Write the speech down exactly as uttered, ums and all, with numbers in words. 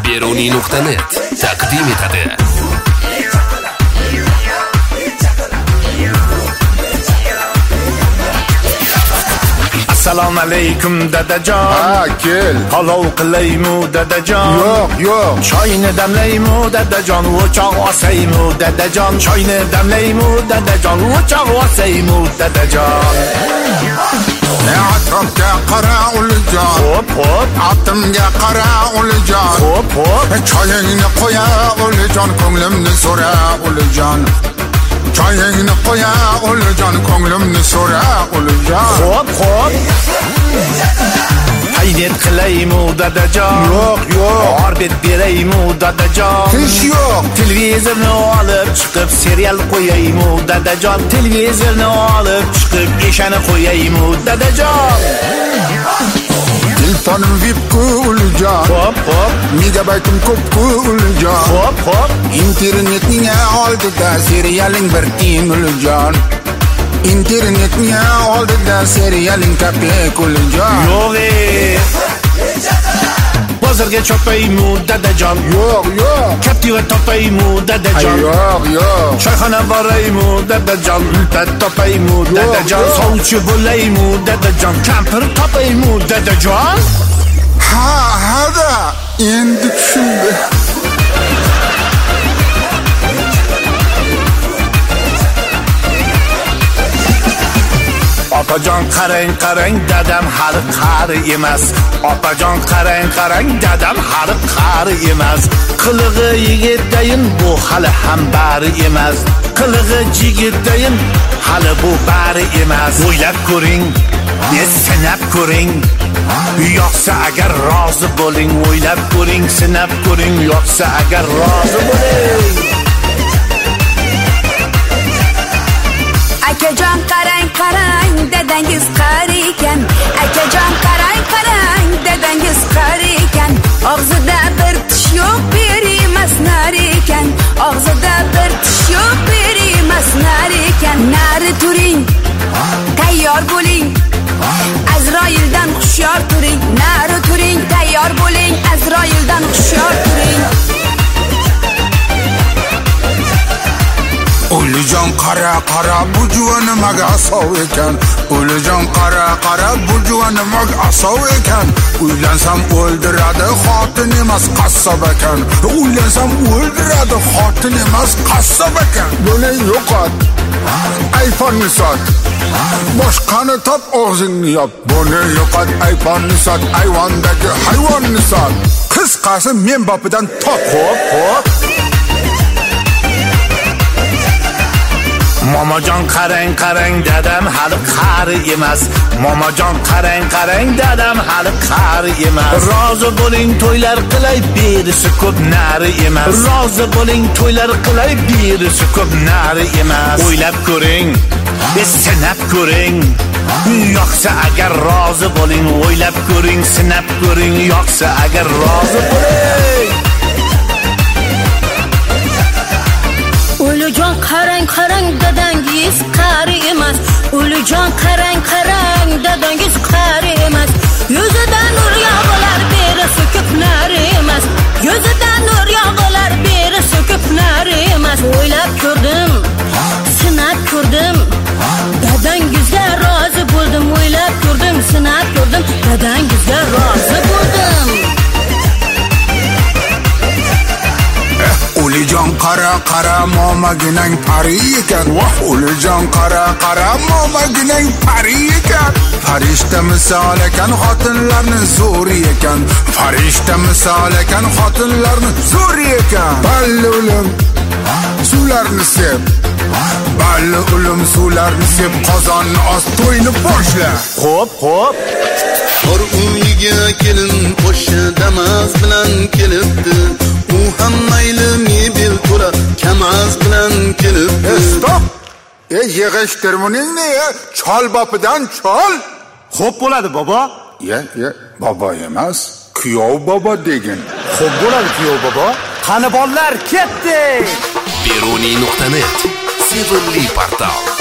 beruniy nuqta net taqdim etadi. Assalomu alaykum dadajon. Ha, kel. Palov qilaymi dadajon? Yo'q, yo'q. Choyni damlaymi dadajon? O'choq osaymi dadajon? Choyni damlaymi dadajon? O'choq osaymi dadajon? Atrofga qara ulijon. Hop, hop. Atimga qara ulijon. Hop, hop. Choyingni qo'ya ulijon, ko'nglimni so'ra ulijon. Choyingni qo'ya ulijon, ko'nglimni so'ra ulijon. Hop, hop. Haydet qilaymi dadajon? Yo'q, yo'q. Orbit beraymi dadajon? Hech yo'q. Televizorni olib chiqib serial qo'yaymi dadajon? Televizorni olib chiqib eshani qo'yaymi dadajon? Telefonim V I P-ku ulijon. Hop, hop. Megabaytim ko'p-ku ulijon. Hop, hop. Internetning oldida serialing bir tiyin ulijon. Internetning oldida serialing kapek ulijon. Yo'q. Bozorga chopaymi dadajon? Yo'q, yo'q. Captiva topaymi dadajon? Yo'q, yo'q. Choyxona boraymi dadajon? Ulpat topaymi dadajon? Sovchi bo'laymi dadajon? Kampir topaymi dadajon? Ha, hada. Endi tushundim. Opajon qarang qarang dadam hali qari emas. Opajon qarang qarang dadam hali qari emas. Qilig'i yigitdayin bu hali ham bari emas. Qilig'i jigitdayin hali bu bari emas. O'ylab ko'ring, sinab ko'ring. Yo'qsa agar rozi bo'ling, o'ylab ko'ring, sinab ko'ring. Yo'qsa agar rozi bo'ling. Akajon qarang qarang dadangiz qari ekan. Akajon qarang qarang dadangiz qari ekan. Og'zida bir tish yo'q, berimas nar ekan. Og'zida bir tish yo'q, berimas nar ekan. Nari turing, tayyor bo'ling. Azroildan hushyor turing. Nari turing, tayyor bo'ling. Azroildan hushyor turing. Ulijon qara qara bu juvon nimaga asov ekan. Ulijon qara qara bu juvon nimaga asov ekan. Uylansam o'ldiradi, xotin emas qassob ekan. Uylansam o'ldiradi, xotin emas qassob ekan. Buni yo'qot. iPhone sot. Boshqani top, og'zingni yop. Buni yo'qot. iPhone sot, ayvondagi hayvonni sot. Qisqasi men bopidan top. Hop, hop. Momajon qarang qarang dadam hali qari emas. Momajon qarang qarang dadam hali qari emas. Rozi bo'ling to'ylar qilay, berisi ko'p nari emas. Rozi bo'ling to'ylar qilay, berisi ko'p nari emas. O'ylab ko'ring, sinab ko'ring. Yo'qsa agar rozi bo'ling, o'ylab ko'ring, sinab ko'ring. Yo'qsa agar rozi bo'ling. Ulijon qarang qarang dadangiz qari emas. Ulijon qarang qarang dadangiz qari emas. Yuzidan nur yog'lar, berisi ko'p nari emas. Yuzidan nur yog'lar, berisi ko'p nari emas. O'ylab ko'rdim, sinab ko'rdim. Dadangizga rozi bo'ldim. O'ylab ko'rdim, sinab ko'rdim. Dadangizga rozi bo'ldim. Ulijon qara qara momaginang pari ekan. Ulijon qara qara momaginang pari ekan. Farishta misol ekan, xotinlarni zo'ri ekan. Farishta misol ekan, xotinlarni zo'ri ekan. Balli ulim suvlarni sep. Balli ulim suvlarni sep, qozonni os, to'yni boshla. Hop, hop. Tor uyiga kelin qo'sha damas bilan kelibdi. U ham mayli mebel to'la kamaz bilan kelibdi. Stop! Ey yig'ishtirmuningni, chol bopidan chol. Xo'p bo'ladi bobo. Ya, ya, bobo emas, kuyov bobo degin. Xo'p bo'ladi kuyov bobo. Qani bollar ketdi. beruniy nuqta net sevimli portal.